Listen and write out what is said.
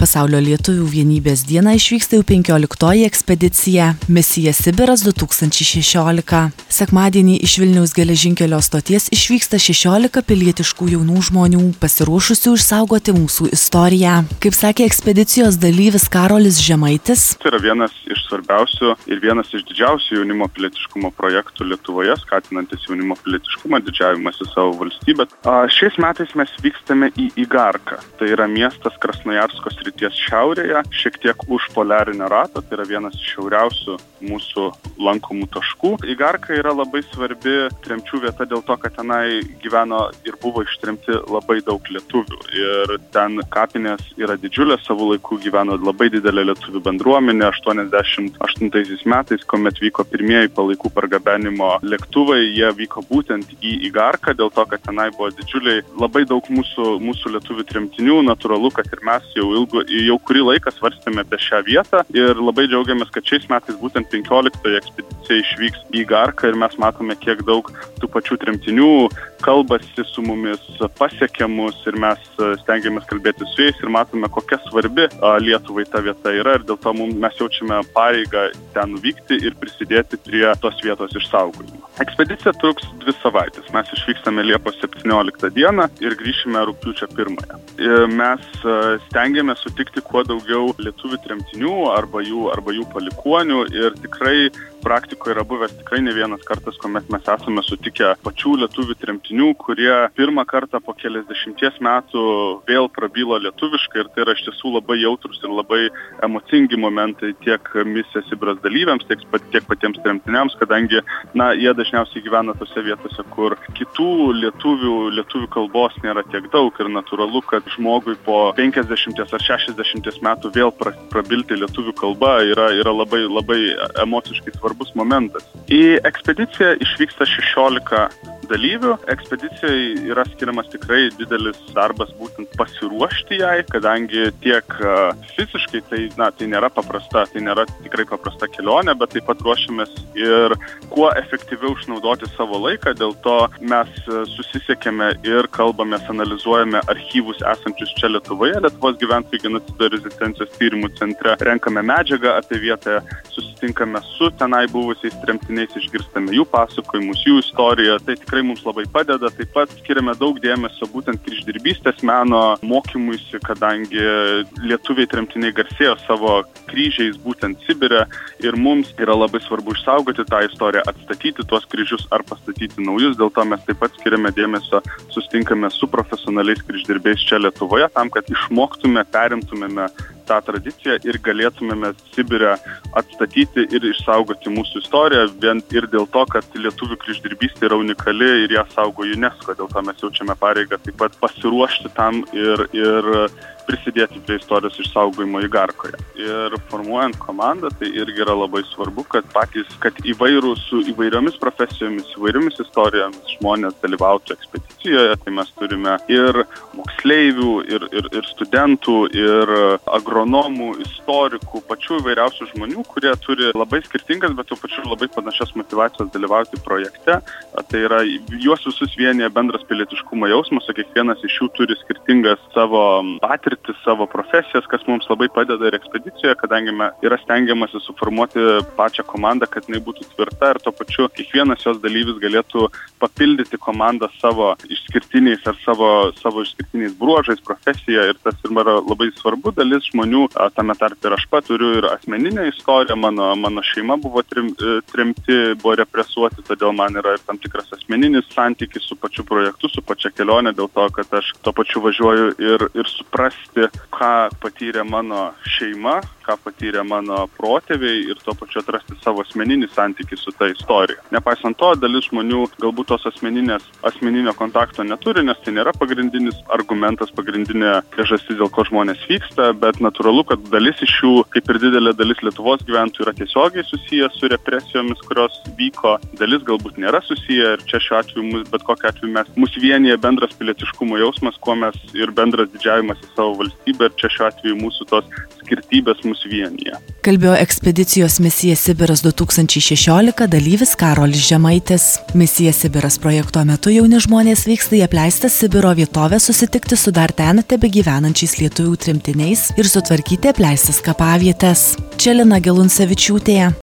Pasaulio lietuvių vienybės dieną išvyksta jau 15-oji ekspedicija Misija Sibiras 2016. Sekmadienį iš Vilniaus geležinkelio stoties išvyksta 16 pilietiškų jaunų žmonių, pasiruošusių išsaugoti mūsų istoriją. Kaip sakė ekspedicijos dalyvis Karolis Žemaitis. Tai yra vienas iš svarbiausių ir vienas iš didžiausių jaunimo pilietiškumo projektų Lietuvoje, skatinantis jaunimo pilietiškumą, didžiavimąsi savo valstybę. Šiais metais mes vykstame į Igarką. Tai yra miestas Krasnojarsko srities šiaurėje, šiek tiek už poliarinio rato, tai yra vienas iš šiauriausių mūsų lankomų taškų. Igarka yra labai svarbi tremčių vieta dėl to, kad tenai gyveno ir buvo ištremti labai daug lietuvių. Ir ten kapinės yra didžiulės, savo laikų gyveno labai didelė lietuvių bendruomenė. 88 metais, kuomet vyko pirmieji palaikų pargabenimo lėktuvai, jie vyko būtent į Igarką, dėl to, kad tenai buvo didžiuliai, labai daug mūsų lietuvių tremtinių. Natūralu, kad ir mes jau kurį laiką svarstėme apie šią vietą ir labai džiaugiamės, kad šiais metais būtent 15-oji ekspedicija išvyks į Igarką ir mes matome, kiek daug tų pačių tremtinių kalbasi su mumis, pasiekia mus ir mes stengiamės kalbėti su jais ir matome, kokia svarbi Lietuvai ta vieta yra ir dėl to mes jaučiame pareigą ten nuvykti ir prisidėti prie tos vietos išsaugojimo. Ekspedicija truks 2 savaitės. Mes išvykstame Liepos 17 dieną ir grįšime rugpjūčio 1. Mes stengiamės sutikti kuo daugiau lietuvių tremtinių arba jų palikuonių ir tikrai praktikoje yra buvęs tikrai ne vienas kartas, kuomet mes esame sutikę pačių lietuvių tremtinių, kurie pirmą kartą po keliasdešimties metų vėl prabilo lietuviškai ir tai yra iš tiesų labai jautrus ir labai emocingi momentai tiek Misijos Sibiras dalyviams, tiek patiems tremtiniams, kadangi jie dažniausiai gyvena tose vietose, kur kitų lietuvių kalbos nėra tiek daug ir natūralu, kad žmogui po 50 ar 60 metų vėl prabilti lietuvių kalba yra labai, labai emociškai svarbus momentas. Į ekspediciją išvyksta 16 dalyvių. Ekspedicijai yra skiriamas tikrai didelis darbas būtent pasiruošti jai, kadangi tiek fiziškai tai nėra tikrai paprasta kelionė, bet taip pat ruošiamės ir kuo efektyviau išnaudoti savo laiką, dėl to mes susisiekėme ir kalbamės, analizuojame archyvus esančius čia Lietuvoje, Lietuvos gyventojų genocido ir rezistencijos tyrimų centre, renkame medžiagą apie vietą, susitinkame su tenai buvusiais tremtiniais, išgirstame jų pasakojimus, jų istoriją, tai tikrai mums labai padeda, taip pat skiriame daug dėmesio būtent kryždirbystės meno mokymuisi, kadangi lietuviai tremtiniai garsėjo savo kryžiais būtent Sibire ir mums yra labai svarbu išsaugoti tą istoriją, atstatyti tuos kryžius ar pastatyti naujus, dėl to mes taip pat skiriame dėmesio, susitinkame su profesionaliais kryždirbiais čia Lietuvoje, tam, kad išmoktume, perimtumėme tą tradiciją ir galėtumėme Sibire atstatyti ir išsaugoti mūsų istoriją, vien ir dėl to, kad lietuvių kryždirbystė yra unikali ir ją saugo UNESCO, dėl to mes jaučiame pareigą taip pat pasiruošti tam ir prisidėti prie istorijos išsaugojimo Igarkoje. Ir formuojant komandą, tai irgi yra labai svarbu, kad su įvairiomis profesijomis, įvairiomis istorijomis žmonės dalyvautų ekspedicijoje, tai mes turime ir moksleivių, ir studentų, ir agronomų, istorikų, pačių įvairiausių žmonių, kurie turi labai skirtingas, bet tuo pačiu labai panašias motyvacijas dalyvauti projekte. Tai yra, juos visus vienyje bendras pilietiškumo jausmas, o kiekvienas iš jų turi skirtingas savo patirtis, savo profesijas, kas mums labai padeda ir ekspedicijoje, kadangi yra stengiamasi suformuoti pačią komandą, kad jinai būtų tvirta ir tuo pačiu kiekvienas jos dalyvis galėtų papildyti komandą savo išskirtiniais ar savo išskirtiniais bruožais, profesija ir tas yra labai svarbu. Dalis žmonių, tame tarpe ir aš pat turiu ir asmeninę istoriją, mano šeima buvo tremti, buvo represuoti, todėl man yra ir tam tikras asmeninis santykis su pačiu projektu, su pačia kelionė, dėl to, kad aš tuo pačiu važiuoju ir suprasti, ką patyrė mano šeima, ką patyrė mano protėviai ir tuo pačiu atrasti savo asmeninį santykį su ta istorija. Nepaisant to, dalis žmonių galbūt tos asmeninio kontakto neturi, nes tai nėra pagrindinis argumentas, pagrindinė priežastis, dėl ko žmonės vyksta, bet natūralu, kad dalis iš jų, kaip ir didelė dalis Lietuvos gyventojų, yra tiesiogiai susiję su represijomis, kurios vyko, dalis galbūt nėra susiję ir čia šiuo atveju, bet kokiu atveju mus vienyje bendras pilietiškumo jausmas, kuo mes ir bendras didžiavimas į savo valstybę ir čia šiuo atveju mūsų tos skirtybės mus vienyje. Kalbėjo ekspedicijos Misija Sibiras 2016 dalyvis Karolis Žemaitis. Misija Sibiras projekto metu jauni žmonės vyksta į apleistą Sibiro vietovę susitikti su dar ten tebegyvenančiais lietuvių tremtiniais ir sutvarkyti apleistas kapavietes. Čia Lina Geluncevičiūtė.